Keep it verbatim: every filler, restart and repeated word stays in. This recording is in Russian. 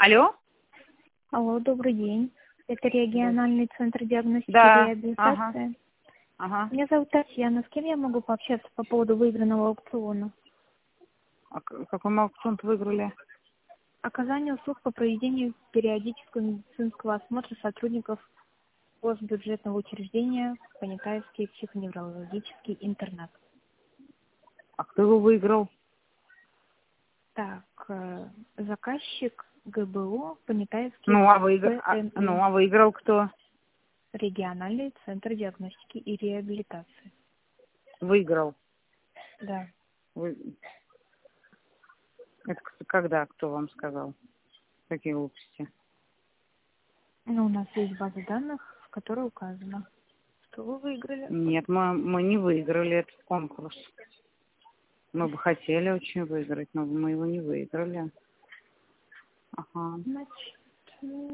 Алло? Алло, добрый день. Это региональный центр диагностики Да. и реабилитации. Ага. Меня зовут Татьяна. С кем я могу пообщаться по поводу выигранного аукциона? А к- какой аукцион выиграли? Оказание услуг по проведению периодического медицинского осмотра сотрудников госбюджетного учреждения Понятаевский психоневрологический интернат. А кто его выиграл? Так, э, заказчик ГБУ Понятаевский Ну, а выиграл, а, ПНУ. ну, а выиграл кто? Региональный центр диагностики и реабилитации. Выиграл. Да. Вы... Это к- когда? Кто вам сказал? Какие глупости? Ну, у нас есть база данных, в которой указано, что вы выиграли. Нет, мы, мы не выиграли этот конкурс. Мы бы хотели очень выиграть, но мы его не выиграли. Ага. Значит,